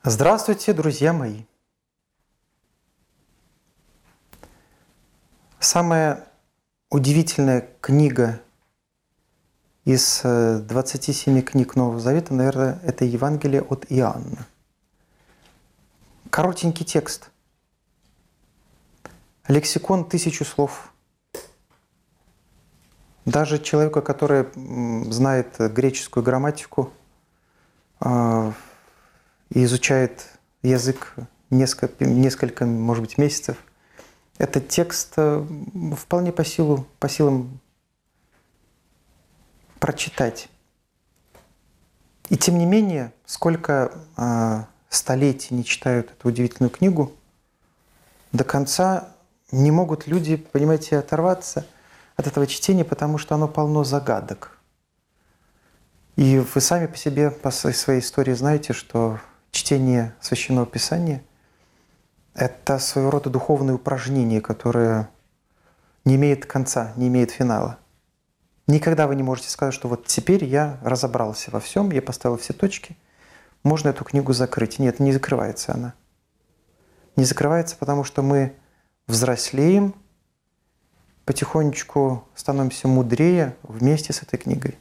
Здравствуйте, друзья мои! Самая удивительная книга из 27 книг Нового Завета, наверное, это Евангелие от Иоанна. Коротенький текст. Лексикон 1000 слов. Даже человека, который знает греческую грамматику и изучает язык несколько, может быть, месяцев, этот текст вполне по силам прочитать. И тем не менее, сколько столетий не читают эту удивительную книгу, до конца не могут люди, понимаете, оторваться от этого чтения, потому что оно полно загадок. И вы сами по себе, по своей истории знаете, что чтение Священного Писания – это своего рода духовное упражнение, которое не имеет конца, не имеет финала. Никогда вы не можете сказать, что вот теперь я разобрался во всем, я поставил все точки, можно эту книгу закрыть. Нет, не закрывается она. Не закрывается, потому что мы взрослеем, потихонечку становимся мудрее вместе с этой книгой.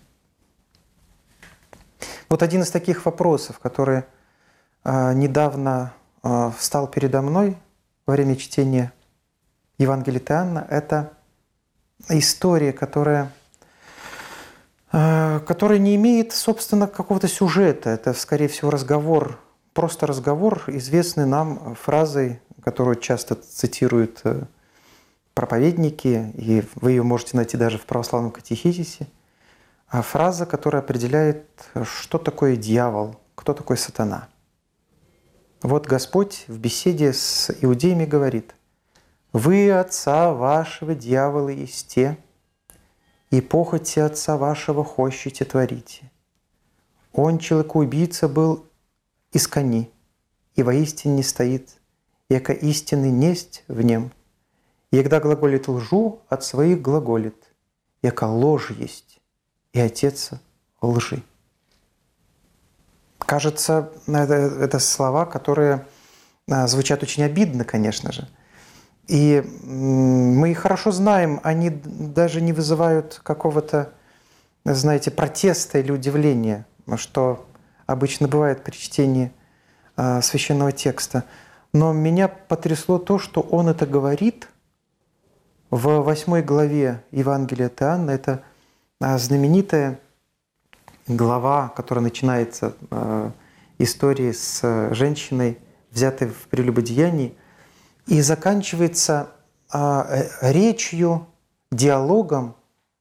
Вот один из таких вопросов, который недавно встал передо мной во время чтения Евангелия от Иоанна, это история, которая не имеет, собственно, какого-то сюжета. Это, скорее всего, разговор, просто разговор, известный нам фразой, которую часто цитируют проповедники, и вы ее можете найти даже в православном катехизисе. Фраза, которая определяет, что такое дьявол, кто такой сатана. Вот Господь в беседе с иудеями говорит: «Вы отца вашего дьявола есте, и похоти отца вашего хощете творите. Он, человекоубийца, был из кони, и воистине не стоит, яко истины несть в нем. И когда глаголит лжу, от своих глаголит, яко ложь есть, и отец лжи». Кажется, это слова, которые звучат очень обидно, конечно же. И мы их хорошо знаем, они даже не вызывают какого-то, знаете, протеста или удивления, что обычно бывает при чтении священного текста. Но меня потрясло то, что он это говорит в 8 главе Евангелия от Иоанна. Это знаменитая глава, которая начинается историей с женщиной, взятой в прелюбодеянии, и заканчивается речью, диалогом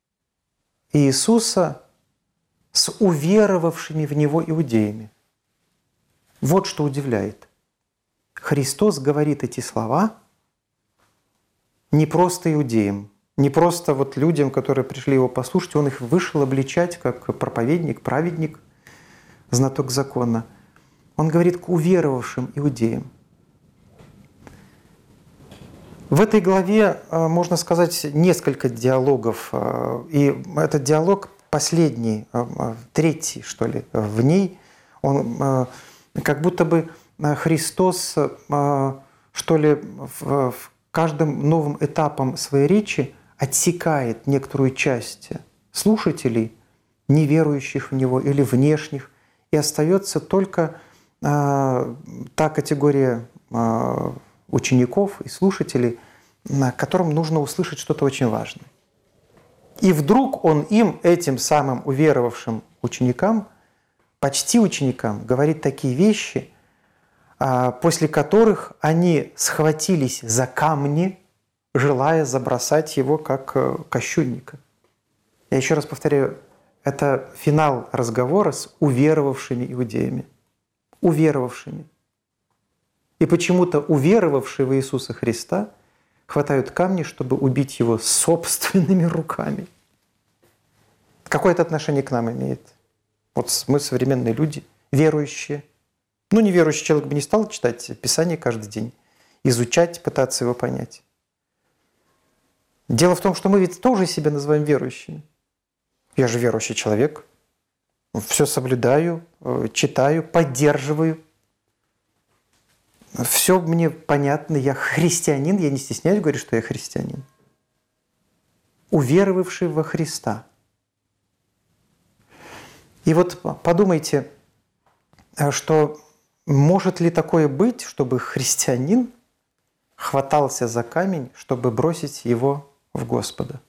Иисуса с уверовавшими в Него иудеями. Вот что удивляет. Христос говорит эти слова не просто иудеям, не просто вот людям, которые пришли Его послушать, Он их вышел обличать как проповедник, праведник, знаток закона. Он говорит к уверовавшим иудеям. В этой главе, можно сказать, несколько диалогов. И этот диалог последний, третий, что ли, в ней, он как будто бы Христос, что ли, в каждым новым этапом своей речи отсекает некоторую часть слушателей, неверующих в Него или внешних, и остается только та категория учеников и слушателей, которым нужно услышать что-то очень важное. И вдруг Он им, этим самым уверовавшим ученикам, почти ученикам, говорит такие вещи, после которых они схватились за камни, желая забросать Его как кощунника. Я еще раз повторяю, это финал разговора с уверовавшими иудеями. Уверовавшими. И почему-то уверовавшие в Иисуса Христа хватают камни, чтобы убить Его собственными руками. Какое это отношение к нам имеет? Вот мы современные люди, верующие. Ну, неверующий человек бы не стал читать Писание каждый день, изучать, пытаться его понять. Дело в том, что мы ведь тоже себя называем верующими. Я же верующий человек. Все соблюдаю, читаю, поддерживаю. все мне понятно, я христианин, я не стесняюсь говорить, что я христианин. Уверовавший во Христа. И вот подумайте, что может ли такое быть, чтобы христианин хватался за камень, чтобы бросить его в Господа?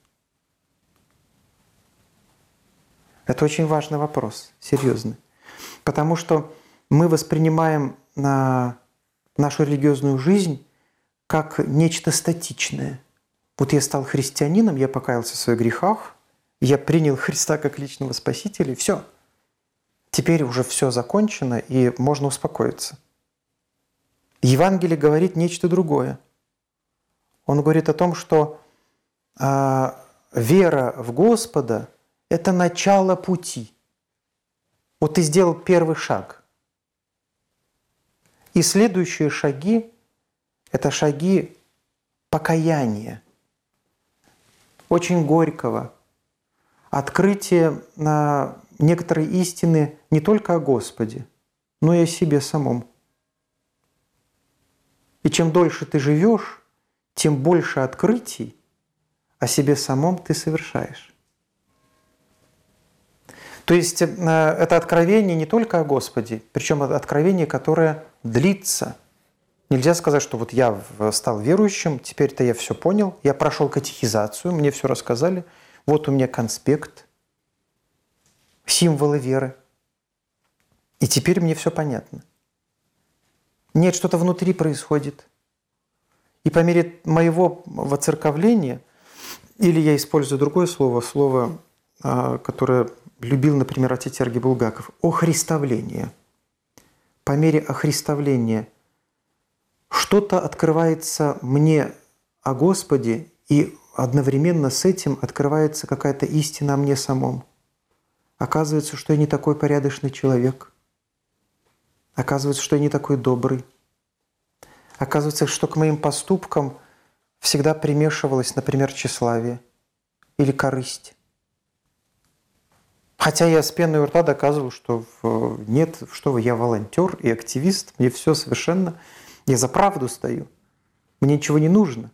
Это очень важный вопрос, серьезный. Потому что мы воспринимаем нашу религиозную жизнь как нечто статичное. Вот я стал христианином, я покаялся в своих грехах, я принял Христа как личного Спасителя, и все. Теперь уже все закончено, и можно успокоиться. Евангелие говорит нечто другое. Он говорит о том, что вера в Господа – это начало пути. Вот ты сделал первый шаг. И следующие шаги – это шаги покаяния, очень горького, открытия некоторой истины не только о Господе, но и о себе самом. И чем дольше ты живешь, тем больше открытий о себе самом ты совершаешь. То есть это откровение не только о Господе, причем это откровение, которое длится. Нельзя сказать, что вот я стал верующим, теперь-то я все понял, я прошел катехизацию, мне все рассказали, вот у меня конспект, символы веры, и теперь мне все понятно. Нет, что-то внутри происходит. И по мере моего воцерковления, или я использую другое слово, которое любил, например, отец Сергий Булгаков, охристовление. По мере охристовления что-то открывается мне о Господе, и одновременно с этим открывается какая-то истина о мне самом. Оказывается, что я не такой порядочный человек. Оказывается, что я не такой добрый. Оказывается, что к моим поступкам всегда примешивалось, например, тщеславие или корысть. Хотя я с пеной у рта доказывал, что нет, что вы, я волонтер и активист, мне все совершенно, я за правду стою, мне ничего не нужно.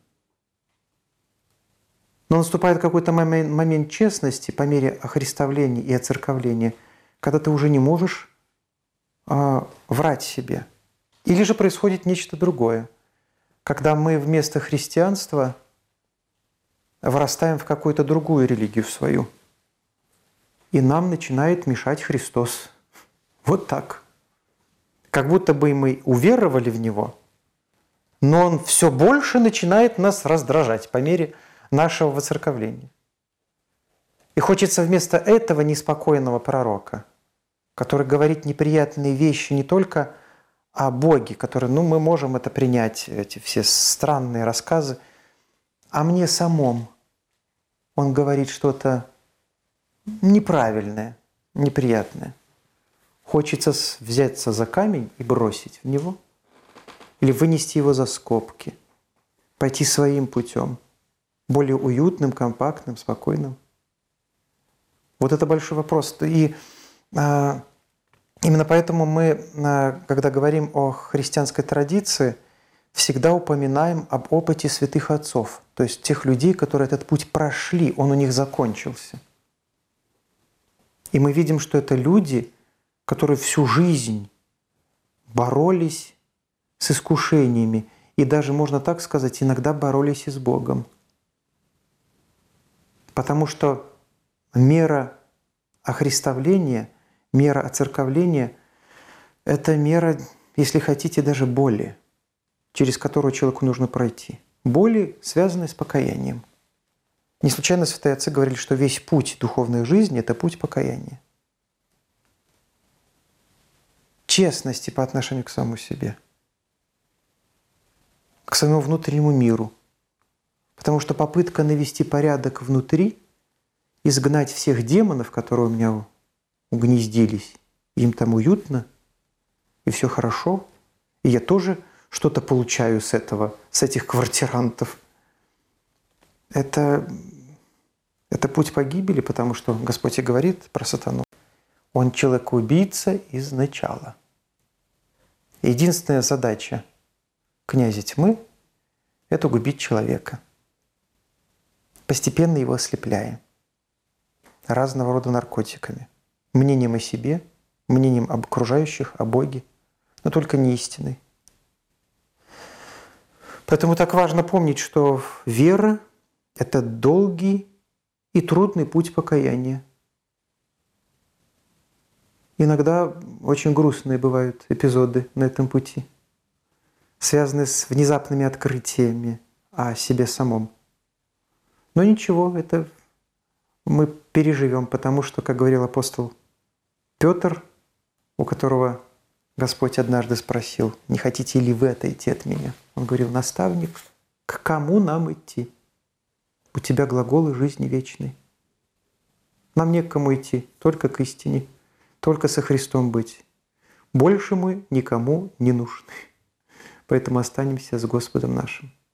Но наступает какой-то момент честности по мере охристовления и оцерковления, когда ты уже не можешь врать себе. Или же происходит нечто другое, когда мы вместо христианства вырастаем в какую-то другую религию свою, и нам начинает мешать Христос. Вот так. Как будто бы мы уверовали в Него, но Он все больше начинает нас раздражать по мере нашего воцерковления. И хочется вместо этого неспокойного пророка, который говорит неприятные вещи не только о Боге, которые, мы можем это принять, эти все странные рассказы, а мне самом он говорит что-то неправильное, неприятное. Хочется взяться за камень и бросить в него, или вынести его за скобки, пойти своим путем, более уютным, компактным, спокойным. Вот это большой вопрос. И именно поэтому мы, когда говорим о христианской традиции, всегда упоминаем об опыте святых отцов, то есть тех людей, которые этот путь прошли, он у них закончился. И мы видим, что это люди, которые всю жизнь боролись с искушениями, и даже, можно так сказать, иногда боролись и с Богом. Потому что мера охристовления, мера оцерковления – это мера, если хотите, даже боли, через которую человеку нужно пройти. Боли, связанные с покаянием. Не случайно святые отцы говорили, что весь путь духовной жизни – это путь покаяния. Честности по отношению к самому себе, к своему внутреннему миру. Потому что попытка навести порядок внутри, изгнать всех демонов, которые у меня угнездились, им там уютно, и все хорошо, и я тоже что-то получаю с этого, с этих квартирантов. Это путь погибели, потому что Господь и говорит про сатану. Он человек-убийца изначала. Единственная задача князя тьмы – это губить человека, постепенно его ослепляя разного рода наркотиками, мнением о себе, мнением об окружающих, о Боге, но только не истиной. Поэтому так важно помнить, что вера – это долгий и трудный путь покаяния. Иногда очень грустные бывают эпизоды на этом пути, связанные с внезапными открытиями о себе самом. Но ничего, это мы переживем, потому что, как говорил апостол Петр, у которого Господь однажды спросил: «Не хотите ли вы отойти от меня?» Он говорил: «Наставник, к кому нам идти? У тебя глаголы жизни вечной. Нам не к кому идти, только к истине, только со Христом быть. Больше мы никому не нужны. Поэтому останемся с Господом нашим».